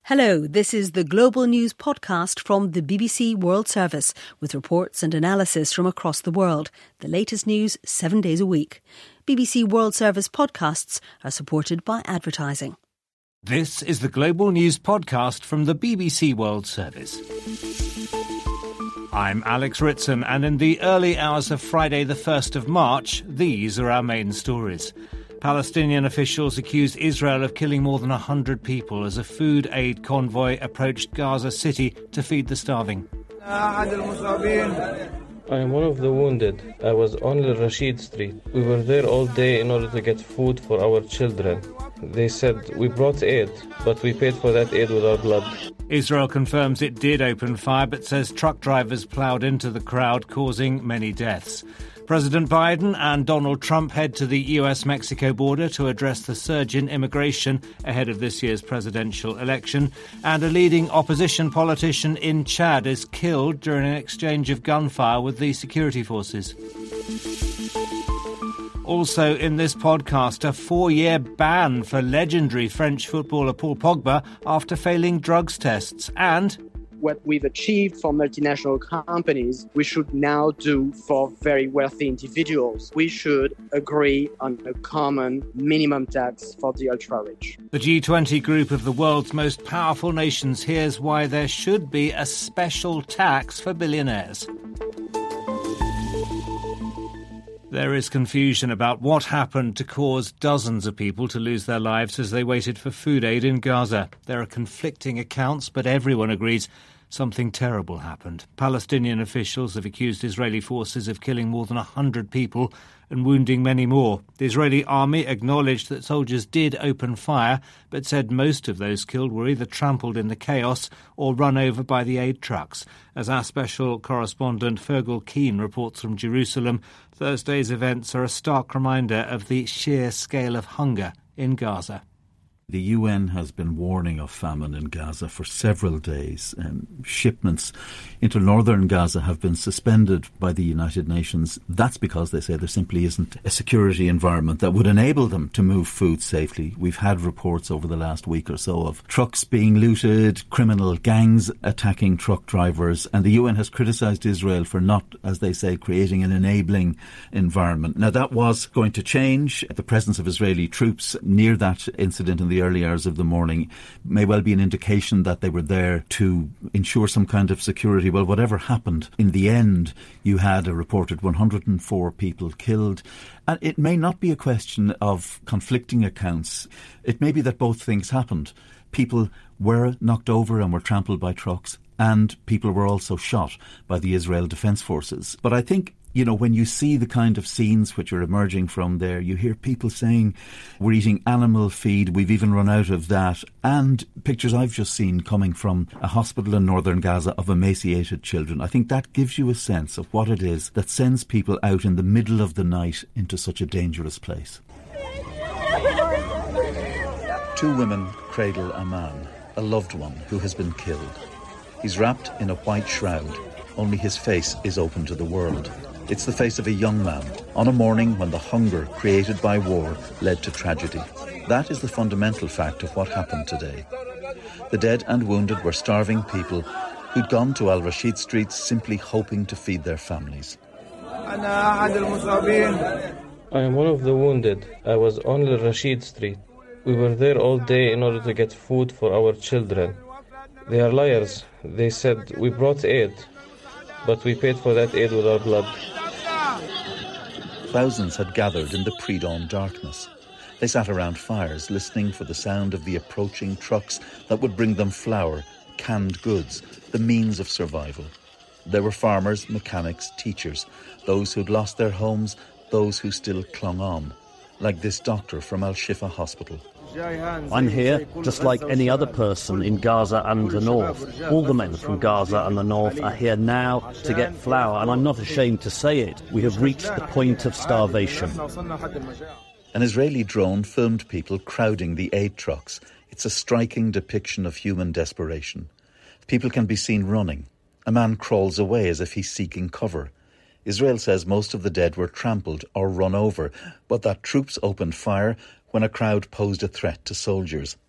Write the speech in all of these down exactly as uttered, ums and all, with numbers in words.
Hello, this is the Global News podcast from the B B C World Service with reports and analysis from across the world. The latest news seven days a week. B B C World Service podcasts are supported by advertising. This is the Global News podcast from the B B C World Service. I'm Alex Ritson, and in the early hours of Friday the first of March, these are our main stories. Palestinian officials accuse Israel of killing more than one hundred people as a food aid convoy approached Gaza City to feed the starving. I am one of the wounded. I was on Al Rashid Street. We were there all day in order to get food for our children. They said, we brought aid, but we paid for that aid with our blood. Israel confirms it did open fire, but says truck drivers ploughed into the crowd, causing many deaths. President Biden and Donald Trump head to the U S-Mexico border to address the surge in immigration ahead of this year's presidential election. And a leading opposition politician in Chad is killed during an exchange of gunfire with the security forces. Also in this podcast, a four-year ban for legendary French footballer Paul Pogba after failing drugs tests. And what we've achieved for multinational companies, we should now do for very wealthy individuals. We should agree on a common minimum tax for the ultra-rich. The G twenty group of the world's most powerful nations hears why there should be a special tax for billionaires. There is confusion about what happened to cause dozens of people to lose their lives as they waited for food aid in Gaza. There are conflicting accounts, but everyone agrees something terrible happened. Palestinian officials have accused Israeli forces of killing more than one hundred people and wounding many more. The Israeli army acknowledged that soldiers did open fire, but said most of those killed were either trampled in the chaos or run over by the aid trucks. As our special correspondent Fergal Keane reports from Jerusalem, Thursday's events are a stark reminder of the sheer scale of hunger in Gaza. The U N has been warning of famine in Gaza for several days. Um, shipments into northern Gaza have been suspended by the United Nations. That's because they say there simply isn't a security environment that would enable them to move food safely. We've had reports over the last week or so of trucks being looted, criminal gangs attacking truck drivers, and the U N has criticised Israel for not, as they say, creating an enabling environment. Now, that was going to change. The presence of Israeli troops near that incident in the early hours of the morning may well be an indication that they were there to ensure some kind of security. Well, whatever happened, in the end, you had a reported one hundred four people killed. And it may not be a question of conflicting accounts. It may be that both things happened. People were knocked over and were trampled by trucks, and people were also shot by the Israel Defence Forces. But I think, you know, when you see the kind of scenes which are emerging from there, you hear people saying, we're eating animal feed, we've even run out of that. And pictures I've just seen coming from a hospital in northern Gaza of emaciated children. I think that gives you a sense of what it is that sends people out in the middle of the night into such a dangerous place. Two women cradle a man, a loved one who has been killed. He's wrapped in a white shroud. Only his face is open to the world. It's the face of a young man on a morning when the hunger created by war led to tragedy. That is the fundamental fact of what happened today. The dead and wounded were starving people who'd gone to Al Rashid Street simply hoping to feed their families. I am one of the wounded. I was on Al Rashid Street. We were there all day in order to get food for our children. They are liars. They said, we brought aid, but we paid for that aid with our blood. Thousands had gathered in the pre-dawn darkness. They sat around fires, listening for the sound of the approaching trucks that would bring them flour, canned goods, the means of survival. There were farmers, mechanics, teachers, those who'd lost their homes, those who still clung on, like this doctor from Al-Shifa Hospital. I'm here, just like any other person in Gaza and the north. All the men from Gaza and the north are here now to get flour, and I'm not ashamed to say it. We have reached the point of starvation. An Israeli drone filmed people crowding the aid trucks. It's a striking depiction of human desperation. People can be seen running. A man crawls away as if he's seeking cover. Israel says most of the dead were trampled or run over, but that troops opened fire when a crowd posed a threat to soldiers.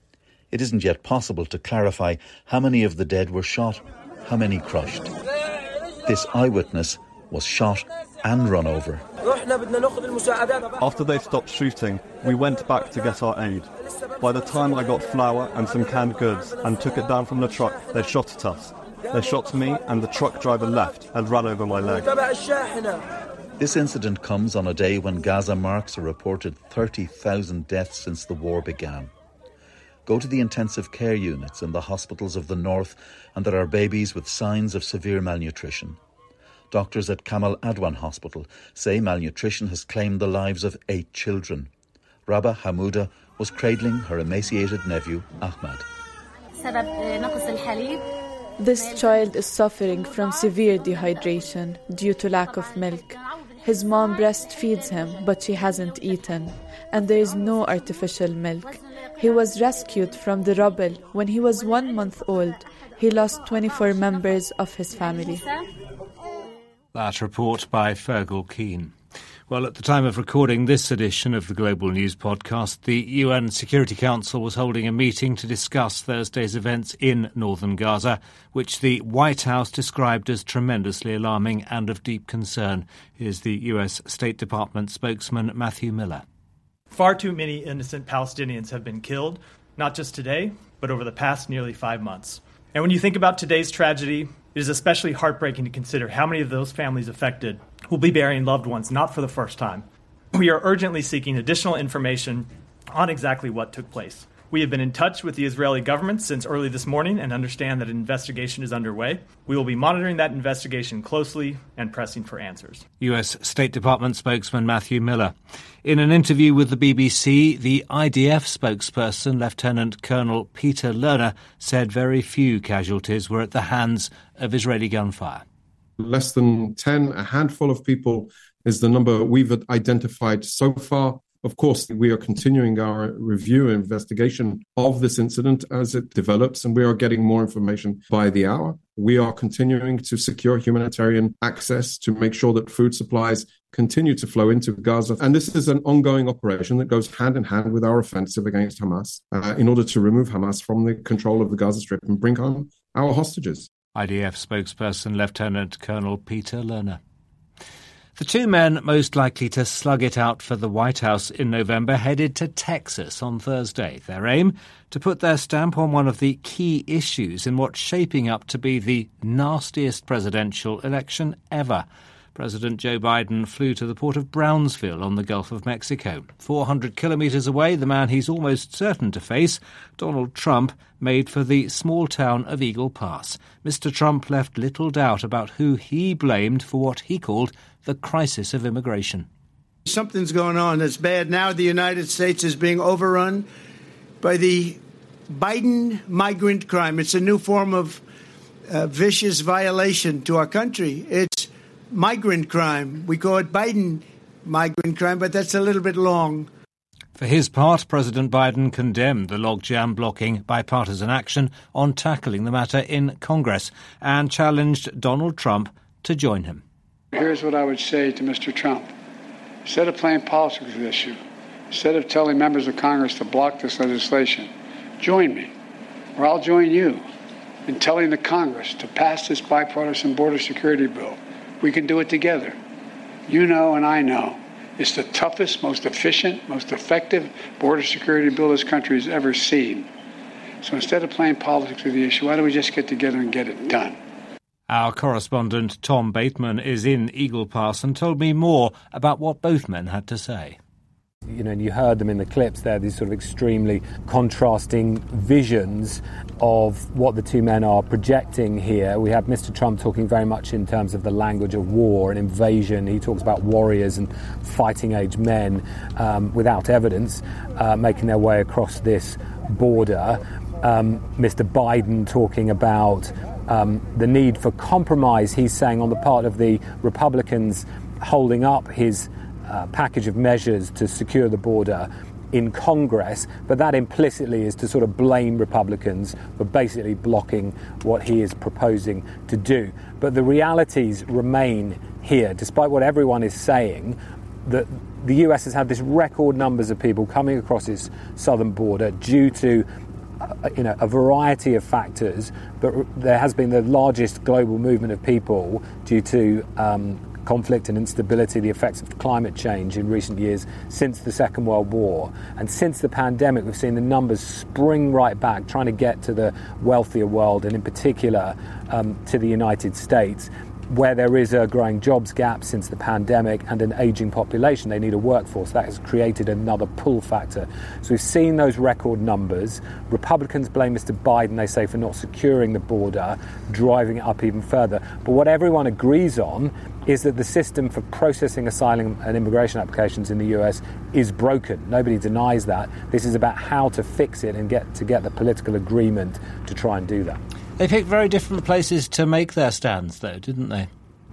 It isn't yet possible to clarify how many of the dead were shot, how many crushed. This eyewitness was shot and run over. After they stopped shooting, we went back to get our aid. By the time I got flour and some canned goods and took it down from the truck, they shot at us. They shot me and the truck driver left and ran over my leg. This incident comes on a day when Gaza marks a reported thirty thousand deaths since the war began. Go to the intensive care units in the hospitals of the north and there are babies with signs of severe malnutrition. Doctors at Kamal Adwan Hospital say malnutrition has claimed the lives of eight children. Rabah Hamouda was cradling her emaciated nephew, Ahmad. This child is suffering from severe dehydration due to lack of milk. His mom breastfeeds him, but she hasn't eaten, and there is no artificial milk. He was rescued from the rubble when he was one month old. He lost twenty-four members of his family. That report by Fergal Keane. Well, at the time of recording this edition of the Global News Podcast, the U N Security Council was holding a meeting to discuss Thursday's events in northern Gaza, which the White House described as tremendously alarming and of deep concern. Here's the U S State Department spokesman Matthew Miller. Far too many innocent Palestinians have been killed, not just today, but over the past nearly five months. And when you think about today's tragedy, it is especially heartbreaking to consider how many of those families affected will be burying loved ones, not for the first time. We are urgently seeking additional information on exactly what took place. We have been in touch with the Israeli government since early this morning and understand that an investigation is underway. We will be monitoring that investigation closely and pressing for answers. U S State Department spokesman Matthew Miller. In an interview with the B B C, the I D F spokesperson, Lieutenant Colonel Peter Lerner, said very few casualties were at the hands of Israeli gunfire. Less than ten, a handful of people is the number we've identified so far. Of course, we are continuing our review and investigation of this incident as it develops, and we are getting more information by the hour. We are continuing to secure humanitarian access to make sure that food supplies continue to flow into Gaza. And this is an ongoing operation that goes hand in hand with our offensive against Hamas uh, in order to remove Hamas from the control of the Gaza Strip and bring home our hostages. I D F spokesperson Lieutenant Colonel Peter Lerner. The two men most likely to slug it out for the White House in November headed to Texas on Thursday. Their aim? To put their stamp on one of the key issues in what's shaping up to be the nastiest presidential election ever. President Joe Biden flew to the port of Brownsville on the Gulf of Mexico. four hundred kilometres away, the man he's almost certain to face, Donald Trump, made for the small town of Eagle Pass. Mister Trump left little doubt about who he blamed for what he called the crisis of immigration. Something's going on that's bad. Now the United States is being overrun by the Biden migrant crime. It's a new form of uh, vicious violation to our country. It's migrant crime. We call it Biden migrant crime, but that's a little bit long. For his part, President Biden condemned the logjam blocking bipartisan action on tackling the matter in Congress and challenged Donald Trump to join him. Here's what I would say to Mister Trump. Instead of playing politics with this issue, instead of telling members of Congress to block this legislation, join me, or I'll join you in telling the Congress to pass this bipartisan border security bill. We can do it together. You know and I know it's the toughest, most efficient, most effective border security bill this country has ever seen. So instead of playing politics with the issue, why don't we just get together and get it done? Our correspondent Tom Bateman is in Eagle Pass and told me more about what both men had to say. You know, and you heard them in the clips there, these sort of extremely contrasting visions of what the two men are projecting here. We have Mister Trump talking very much in terms of the language of war and invasion. He talks about warriors and fighting-age men um, without evidence uh, making their way across this border. Um, Mister Biden talking about um, the need for compromise, he's saying, on the part of the Republicans holding up his Uh, package of measures to secure the border in Congress, but that implicitly is to sort of blame Republicans for basically blocking what he is proposing to do. But the realities remain here, despite what everyone is saying, that the U S has had this record numbers of people coming across its southern border due to you know, a variety of factors, but there has been the largest global movement of people due to um, conflict and instability, the effects of climate change in recent years since the Second World War. And since the pandemic, we've seen the numbers spring right back, trying to get to the wealthier world, and in particular um, to the United States, where there is a growing jobs gap since the pandemic and an ageing population. They need a workforce. That has created another pull factor. So we've seen those record numbers. Republicans blame Mister Biden, they say, for not securing the border, driving it up even further. But what everyone agrees on is that the system for processing asylum and immigration applications in the U S is broken. Nobody denies that. This is about how to fix it and get to get the political agreement to try and do that. They picked very different places to make their stands, though, didn't they?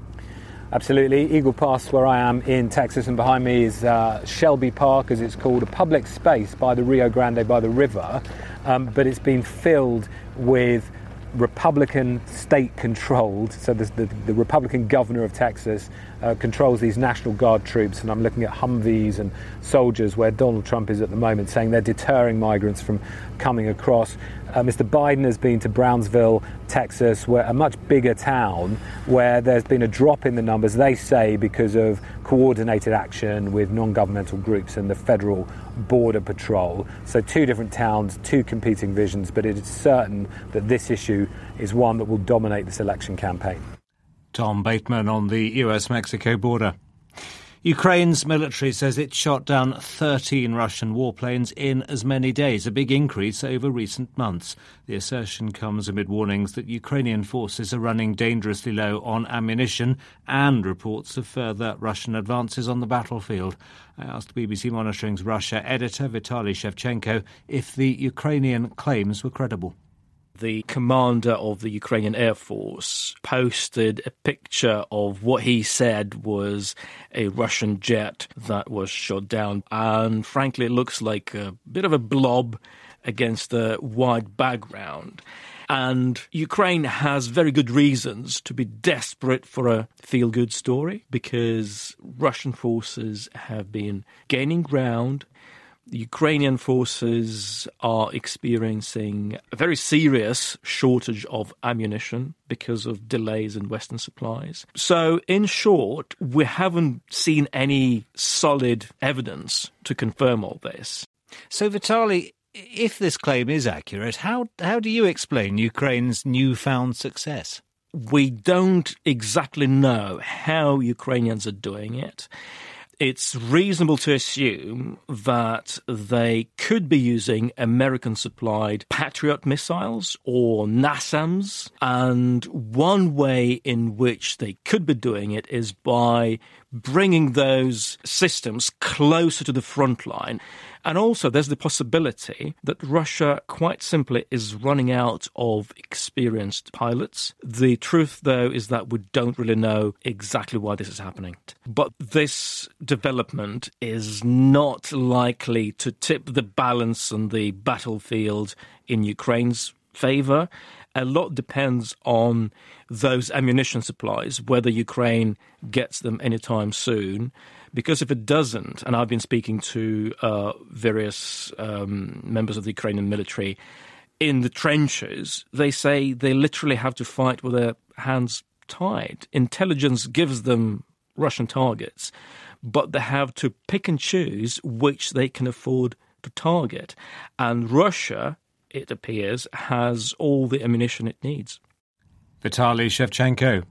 Absolutely. Eagle Pass, where I am in Texas, and behind me is uh, Shelby Park, as it's called, a public space by the Rio Grande, by the river, um, but it's been filled with Republican state-controlled, so the, the, the Republican governor of Texas uh, controls these National Guard troops, and I'm looking at Humvees and soldiers where Donald Trump is at the moment, saying they're deterring migrants from coming across. Uh, Mister Biden has been to Brownsville, Texas, where a much bigger town where there's been a drop in the numbers, they say, because of coordinated action with non-governmental groups and the federal border patrol. So two different towns, two competing visions, but it is certain that this issue is one that will dominate this election campaign. Tom Bateman on the U S Mexico border. Ukraine's military says it shot down thirteen Russian warplanes in as many days, a big increase over recent months. The assertion comes amid warnings that Ukrainian forces are running dangerously low on ammunition and reports of further Russian advances on the battlefield. I asked B B C Monitoring's Russia editor Vitaly Shevchenko if the Ukrainian claims were credible. The commander of the Ukrainian Air Force posted a picture of what he said was a Russian jet that was shot down. And frankly, it looks like a bit of a blob against a white background. And Ukraine has very good reasons to be desperate for a feel-good story, because Russian forces have been gaining ground. The Ukrainian forces are experiencing a very serious shortage of ammunition because of delays in Western supplies. So, in short, we haven't seen any solid evidence to confirm all this. So, Vitaly, if this claim is accurate, how how do you explain Ukraine's newfound success? We don't exactly know how Ukrainians are doing it. It's reasonable to assume that they could be using American-supplied Patriot missiles or NASAMS, and one way in which they could be doing it is by bringing those systems closer to the front line. And also there's the possibility that Russia quite simply is running out of experienced pilots. The truth, though, is that we don't really know exactly why this is happening. But this development is not likely to tip the balance on the battlefield in Ukraine's favour. A lot depends on those ammunition supplies, whether Ukraine gets them anytime soon. Because if it doesn't, and I've been speaking to uh, various um, members of the Ukrainian military in the trenches, they say they literally have to fight with their hands tied. Intelligence gives them Russian targets, but they have to pick and choose which they can afford to target. And Russia, it appears, has all the ammunition it needs. Vitaly Shevchenko.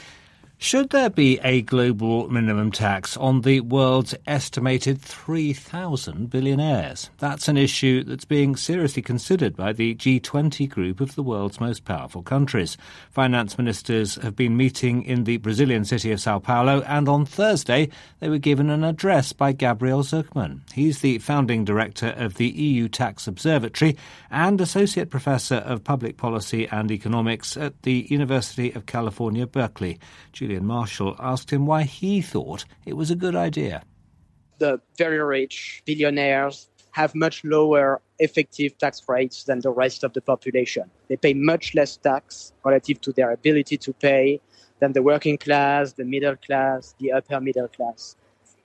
Should there be a global minimum tax on the world's estimated three thousand billionaires? That's an issue that's being seriously considered by the G twenty group of the world's most powerful countries. Finance ministers have been meeting in the Brazilian city of Sao Paulo, and on Thursday they were given an address by Gabriel Zucman. He's the founding director of the E U Tax Observatory and associate professor of public policy and economics at the University of California, Berkeley. Julian Marshall asked him why he thought it was a good idea. The very rich billionaires have much lower effective tax rates than the rest of the population. They pay much less tax relative to their ability to pay than the working class, the middle class, the upper middle class.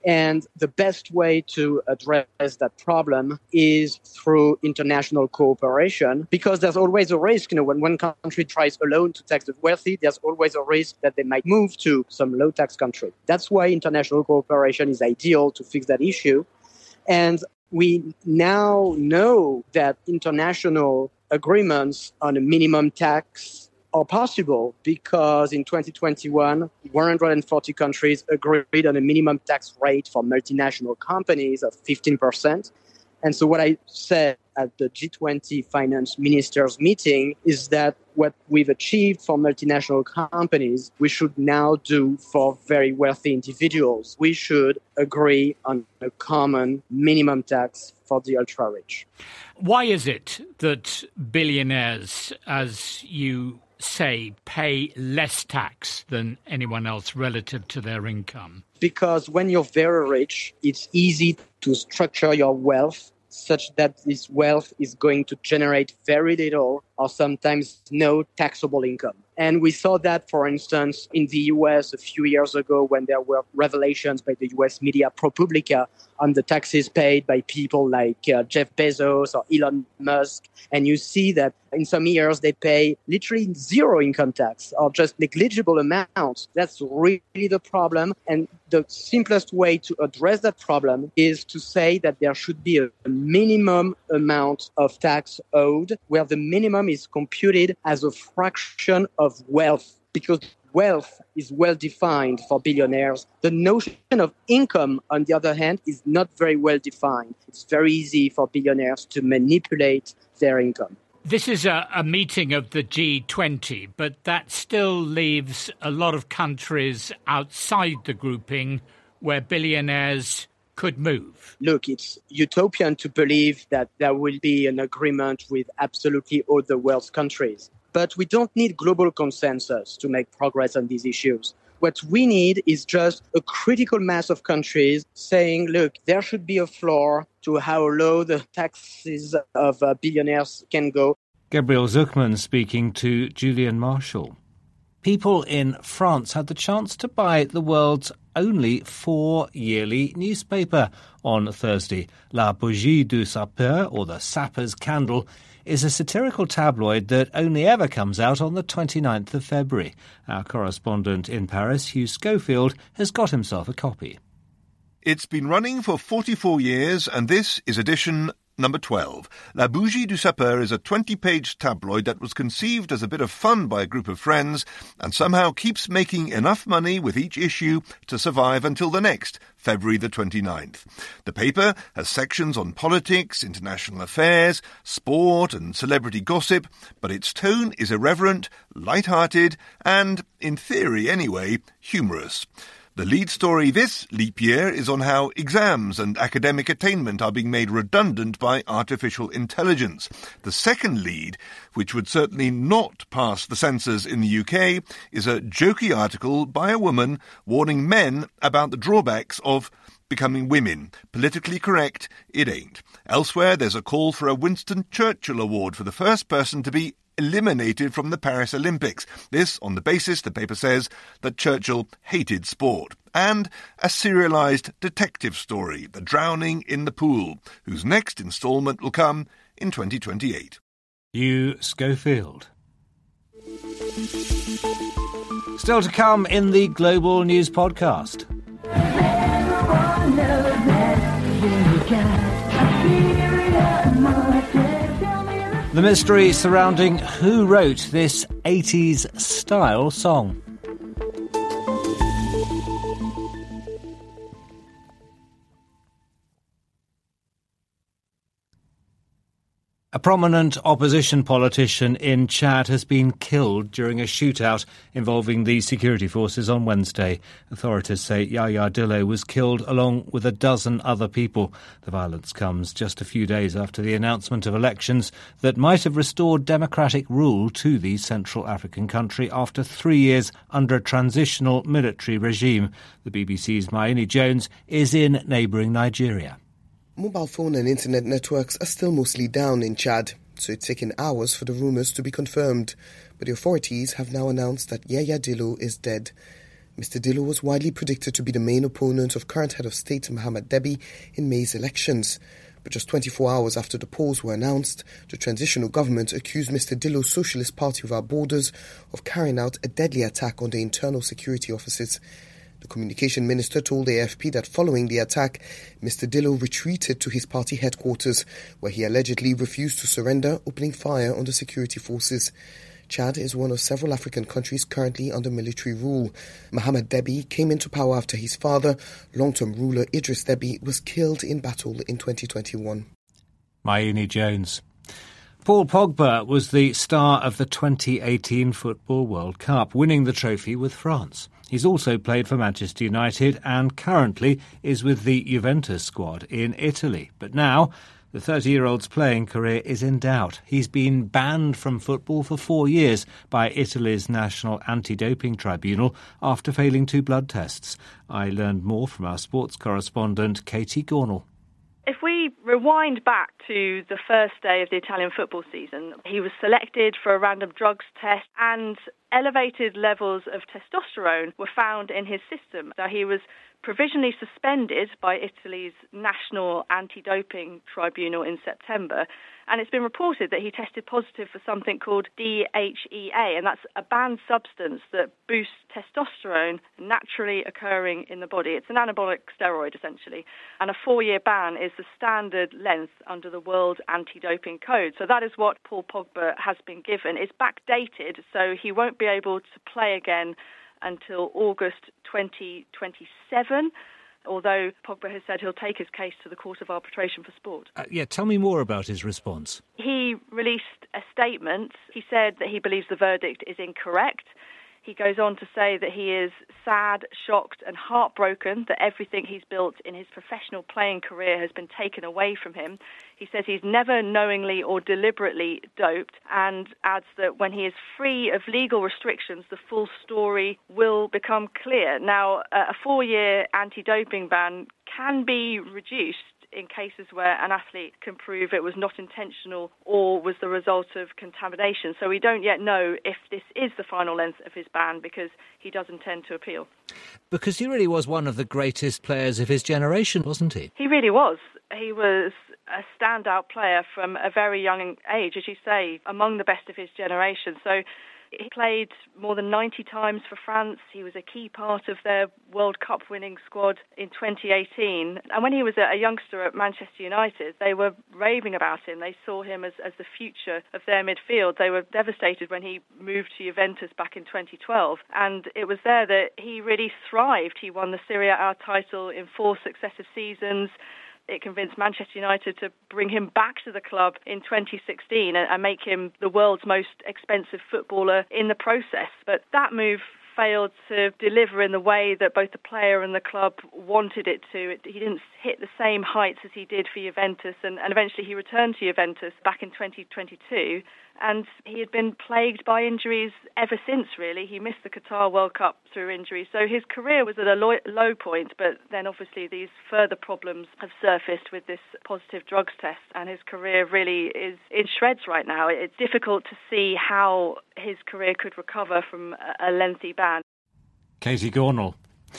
And the best way to address that problem is through international cooperation, because there's always a risk, you know, when one country tries alone to tax the wealthy, there's always a risk that they might move to some low-tax country. That's why international cooperation is ideal to fix that issue. And we now know that international agreements on a minimum tax are possible because in twenty twenty-one, one hundred forty countries agreed on a minimum tax rate for multinational companies of fifteen percent. And so what I said at the G twenty finance ministers meeting is that what we've achieved for multinational companies, we should now do for very wealthy individuals. We should agree on a common minimum tax for the ultra-rich. Why is it that billionaires, as you say, pay less tax than anyone else relative to their income? Because when you're very rich, it's easy to structure your wealth such that this wealth is going to generate very little or sometimes no taxable income. And we saw that, for instance, in the U S a few years ago when there were revelations by the U S media ProPublica on the taxes paid by people like uh, Jeff Bezos or Elon Musk. And you see that in some years they pay literally zero income tax or just negligible amounts. That's really the problem. And the simplest way to address that problem is to say that there should be a minimum amount of tax owed, where the minimum is computed as a fraction of wealth, because wealth is well defined for billionaires. The notion of income, on the other hand, is not very well defined. It's very easy for billionaires to manipulate their income. This is a, a meeting of the G twenty, but that still leaves a lot of countries outside the grouping where billionaires could move. Look, it's utopian to believe that there will be an agreement with absolutely all the world's countries. But we don't need global consensus to make progress on these issues. What we need is just a critical mass of countries saying, look, there should be a floor to how low the taxes of uh, billionaires can go. Gabriel Zucman speaking to Julian Marshall. People in France had the chance to buy the world's only four-yearly newspaper on Thursday. La Bougie du Sapeur, or the Sapper's Candle, is a satirical tabloid that only ever comes out on the twenty-ninth of February. Our correspondent in Paris, Hugh Schofield, has got himself a copy. It's been running for forty-four years, and this is edition number twelve. La Bougie du Sapeur is a twenty-page tabloid that was conceived as a bit of fun by a group of friends and somehow keeps making enough money with each issue to survive until the next, February the twenty-ninth. The paper has sections on politics, international affairs, sport and celebrity gossip, but its tone is irreverent, light-hearted and, in theory anyway, humorous. The lead story this leap year is on how exams and academic attainment are being made redundant by artificial intelligence. The second lead, which would certainly not pass the censors in the U K, is a jokey article by a woman warning men about the drawbacks of becoming women. Politically correct, it ain't. Elsewhere, there's a call for a Winston Churchill Award for the first person to be eliminated from the Paris Olympics. This on the basis, the paper says, that Churchill hated sport. And a serialised detective story, The Drowning in the Pool, whose next instalment will come in twenty twenty-eight. Hugh Schofield. Still to come in the Global News Podcast. The mystery surrounding who wrote this eighties-style song. A prominent opposition politician in Chad has been killed during a shootout involving the security forces on Wednesday. Authorities say Yaya Dillo was killed along with a dozen other people. The violence comes just a few days after the announcement of elections that might have restored democratic rule to the Central African country after three years under a transitional military regime. The B B C's Maini Jones is in neighbouring Nigeria. Mobile phone and internet networks are still mostly down in Chad, so it's taken hours for the rumours to be confirmed. But the authorities have now announced that Yaya Dillo is dead. Mister Dillo was widely predicted to be the main opponent of current head of state Mohamed Deby in May's elections. But just twenty-four hours after the polls were announced, the transitional government accused Mister Dillo's Socialist Party of Our Borders of carrying out a deadly attack on the internal security offices. The communication minister told A F P that following the attack, Mister Dillo retreated to his party headquarters, where he allegedly refused to surrender, opening fire on the security forces. Chad is one of several African countries currently under military rule. Mohamed Deby came into power after his father, long-term ruler Idris Deby, was killed in battle in twenty twenty-one. Mayuni Jones. Paul Pogba was the star of the twenty eighteen Football World Cup, winning the trophy with France. He's also played for Manchester United and currently is with the Juventus squad in Italy. But now the thirty-year-old's playing career is in doubt. He's been banned from football for four years by Italy's National Anti-Doping Tribunal after failing two blood tests. I learned more from our sports correspondent, Katie Gornall. If we rewind back to the first day of the Italian football season, he was selected for a random drugs test and elevated levels of testosterone were found in his system. So he was provisionally suspended by Italy's National Anti-Doping Tribunal in September, and it's been reported that he tested positive for something called D H E A, and that's a banned substance that boosts testosterone naturally occurring in the body. It's an anabolic steroid, essentially, and a four-year ban is the standard length under the World Anti-Doping Code. So that is what Paul Pogba has been given. It's backdated, so he won't be able to play again until August twenty twenty-seven, although Pogba has said he'll take his case to the Court of Arbitration for Sport. Uh, yeah, tell me more about his response. He released a statement. He said that he believes the verdict is incorrect. He goes on to say that he is sad, shocked and heartbroken that everything he's built in his professional playing career has been taken away from him. He says he's never knowingly or deliberately doped and adds that when he is free of legal restrictions, the full story will become clear. Now, a four-year anti-doping ban can be reduced in cases where an athlete can prove it was not intentional or was the result of contamination. So we don't yet know if this is the final length of his ban because he does intend to appeal. Because he really was one of the greatest players of his generation, wasn't he? He really was. He was a standout player from a very young age, as you say, among the best of his generation. So he played more than ninety times for France. He was a key part of their World Cup winning squad in twenty eighteen. And when he was a youngster at Manchester United, they were raving about him. They saw him as, as the future of their midfield. They were devastated when he moved to Juventus back in twenty twelve. And it was there that he really thrived. He won the Serie A title in four successive seasons. It convinced Manchester United to bring him back to the club in twenty sixteen and make him the world's most expensive footballer in the process. But that move failed to deliver in the way that both the player and the club wanted it to. It, he didn't hit the same heights as he did for Juventus, and, and eventually he returned to Juventus back in twenty twenty-two. And he had been plagued by injuries ever since, really. He missed the Qatar World Cup through injury. So his career was at a low, low point, but then obviously these further problems have surfaced with this positive drugs test, and his career really is in shreds right now. It's difficult to see how his career could recover from a lengthy ban. Katie Gornall.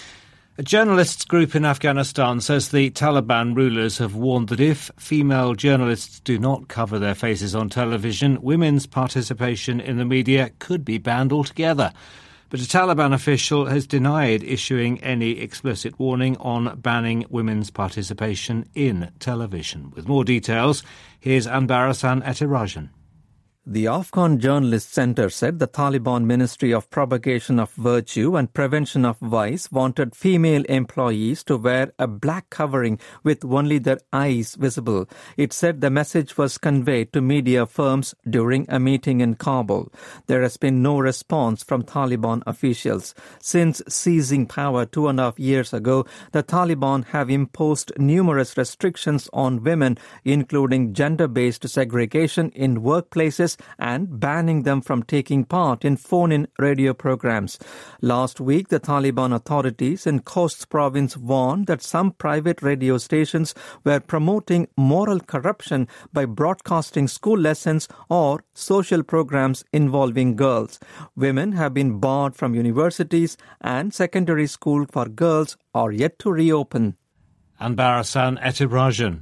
A journalists group in Afghanistan says the Taliban rulers have warned that if female journalists do not cover their faces on television, women's participation in the media could be banned altogether. But a Taliban official has denied issuing any explicit warning on banning women's participation in television. With more details, here's Anbarasan Etirajan. The Afghan Journalists Center said the Taliban Ministry of Propagation of Virtue and Prevention of Vice wanted female employees to wear a black covering with only their eyes visible. It said the message was conveyed to media firms during a meeting in Kabul. There has been no response from Taliban officials. Since seizing power two and a half years ago, the Taliban have imposed numerous restrictions on women, including gender-based segregation in workplaces and banning them from taking part in phone-in radio programs. Last week, the Taliban authorities in Khost province warned that some private radio stations were promoting moral corruption by broadcasting school lessons or social programs involving girls. Women have been barred from universities, and secondary school for girls are yet to reopen. And Barasan Etibrajan.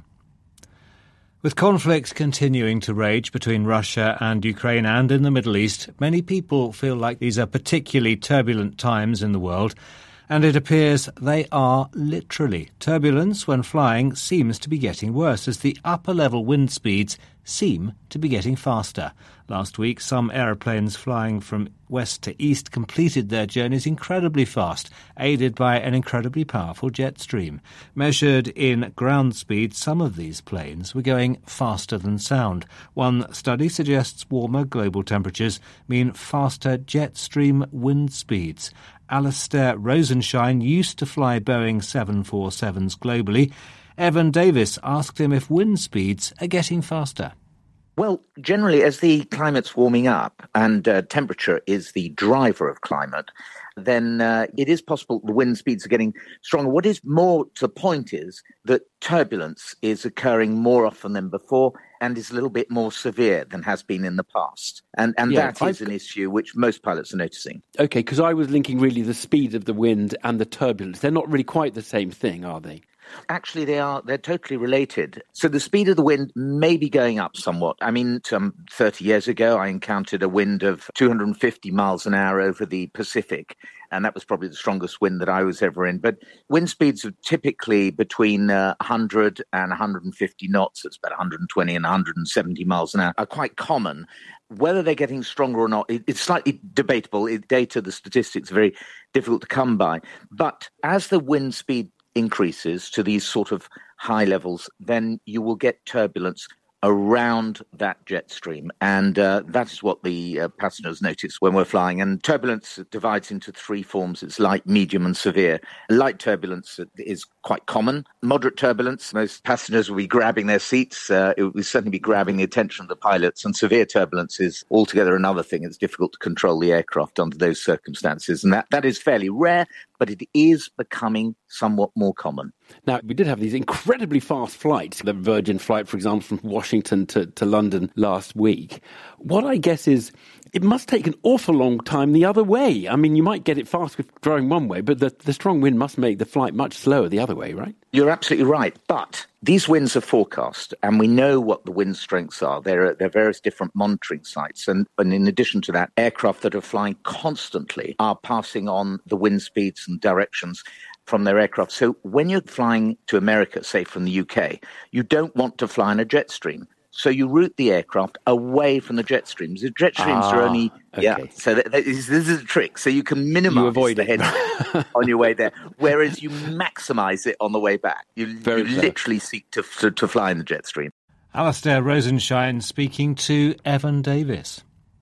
With conflicts continuing to rage between Russia and Ukraine and in the Middle East, many people feel like these are particularly turbulent times in the world, and it appears they are literally. Turbulence when flying seems to be getting worse as the upper-level wind speeds seem to be getting faster. Last week, some aeroplanes flying from west to east completed their journeys incredibly fast, aided by an incredibly powerful jet stream. Measured in ground speed, some of these planes were going faster than sound. One study suggests warmer global temperatures mean faster jet stream wind speeds. Alastair Rosenshine used to fly Boeing seven forty-sevens globally. Evan Davis asked him if wind speeds are getting faster. Well, generally, as the climate's warming up and uh, temperature is the driver of climate, then uh, it is possible the wind speeds are getting stronger. What is more to the point is that turbulence is occurring more often than before and is a little bit more severe than has been in the past. And and yeah, that is I've... an issue which most pilots are noticing. OK, because I was linking really the speed of the wind and the turbulence. They're not really quite the same thing, are they? Actually, they are. They're totally related. So the speed of the wind may be going up somewhat. I mean, some thirty years ago, I encountered a wind of two hundred fifty miles an hour over the Pacific, and that was probably the strongest wind that I was ever in. But wind speeds are typically between uh, one hundred and one hundred fifty knots. It's about one hundred twenty and one hundred seventy miles an hour are quite common. Whether they're getting stronger or not, it, it's slightly debatable. It, data, the statistics are very difficult to come by. But as the wind speed increases to these sort of high levels, then you will get turbulence around that jet stream. And uh, that is what the uh, passengers notice when we're flying. And turbulence divides into three forms. It's light, medium and severe. Light turbulence is quite common. Moderate turbulence, most passengers will be grabbing their seats. Uh, it will certainly be grabbing the attention of the pilots. And severe turbulence is altogether another thing. It's difficult to control the aircraft under those circumstances. And that, that is fairly rare, but it is becoming somewhat more common. Now, we did have these incredibly fast flights, the Virgin flight, for example, from Washington to, to London last week. What I guess is it must take an awful long time the other way. I mean, you might get it fast with going one way, but the, the strong wind must make the flight much slower the other way, right? You're absolutely right. But these winds are forecast, and we know what the wind strengths are. There are, there are various different monitoring sites. And, and in addition to that, aircraft that are flying constantly are passing on the wind speeds and directions from their aircraft. So when you're flying to America, say from the U K, you don't want to fly in a jet stream. So you route the aircraft away from the jet streams. The jet streams ah, are only, okay. yeah, so that, that is, this is a trick. So you can minimize you avoid the head on your way there, whereas you maximize it on the way back. You, you literally seek to, to, to fly in the jet stream. Alastair Rosenshine speaking to Evan Davis.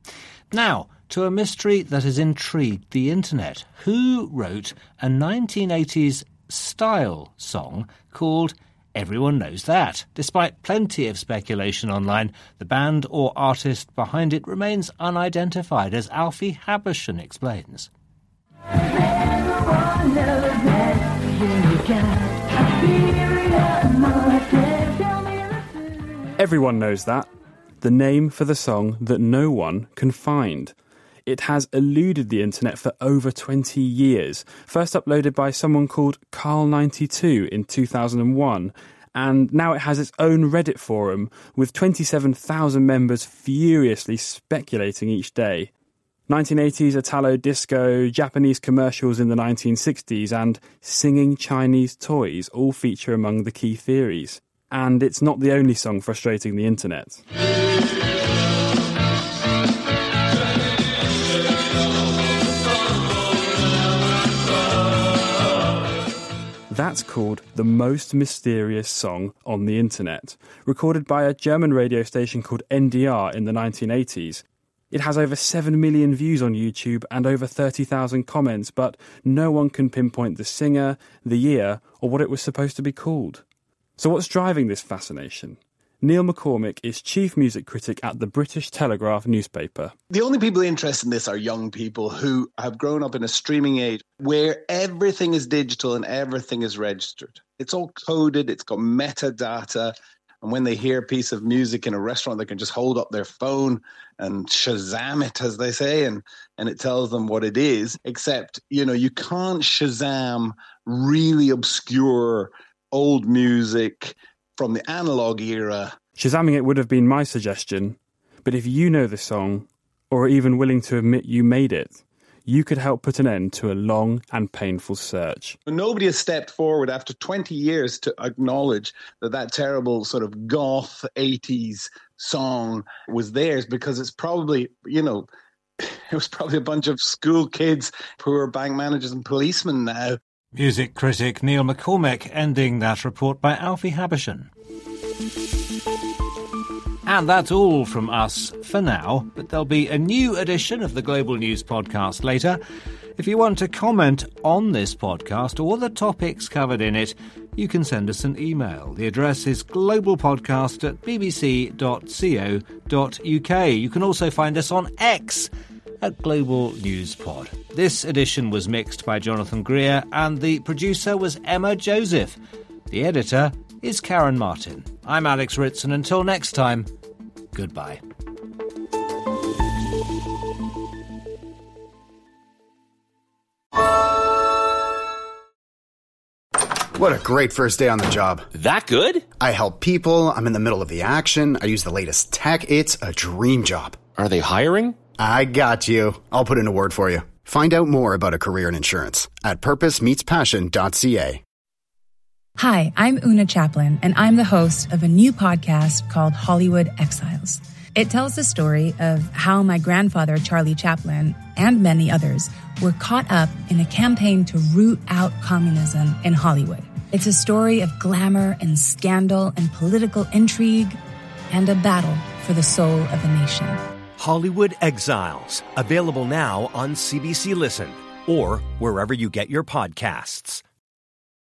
Now, to a mystery that has intrigued the internet. Who wrote a nineteen eighties style song called Everyone Knows That? Despite plenty of speculation online, the band or artist behind it remains unidentified, as Alfie Habershon explains. Everyone Knows That, the name for the song that no one can find. It has eluded the internet for over twenty years, first uploaded by someone called Carl ninety-two in two thousand one, and now it has its own Reddit forum with twenty-seven thousand members furiously speculating each day. nineteen eighties Italo disco, Japanese commercials in the nineteen sixties, and singing Chinese toys all feature among the key theories. And it's not the only song frustrating the internet. That's called The Most Mysterious Song on the Internet, recorded by a German radio station called N D R in the nineteen eighties. It has over seven million views on YouTube and over thirty thousand comments, but no one can pinpoint the singer, the year, or what it was supposed to be called. So what's driving this fascination? Neil McCormick is chief music critic at the British Telegraph newspaper. The only people interested in this are young people who have grown up in a streaming age where everything is digital and everything is registered. It's all coded, it's got metadata. And when they hear a piece of music in a restaurant, they can just hold up their phone and Shazam it, as they say, and, and it tells them what it is. Except, you know, you can't Shazam really obscure old music from the analog era. Shazamming it would have been my suggestion, but if you know the song, or are even willing to admit you made it, you could help put an end to a long and painful search. Nobody has stepped forward after twenty years to acknowledge that that terrible sort of goth eighties song was theirs, because it's probably, you know, it was probably a bunch of school kids who are bank managers and policemen now. Music critic Neil McCormick ending that report by Alfie Habishan. And that's all from us for now, but there'll be a new edition of the Global News Podcast later. If you want to comment on this podcast or the topics covered in it, you can send us an email. The address is globalpodcast at b b c dot co dot u k. You can also find us on X at Global News Pod. This edition was mixed by Jonathan Greer and the producer was Emma Joseph. The editor is Karen Martin. I'm Alex Ritz, and until next time, goodbye. What a great first day on the job. That good? I help people, I'm in the middle of the action, I use the latest tech, it's a dream job. Are they hiring? I got you. I'll put in a word for you. Find out more about a career in insurance at purpose meets passion dot c a. Hi, I'm Una Chaplin, and I'm the host of a new podcast called Hollywood Exiles. It tells the story of how my grandfather, Charlie Chaplin, and many others were caught up in a campaign to root out communism in Hollywood. It's a story of glamour and scandal and political intrigue and a battle for the soul of a nation. Hollywood Exiles, available now on C B C Listen or wherever you get your podcasts.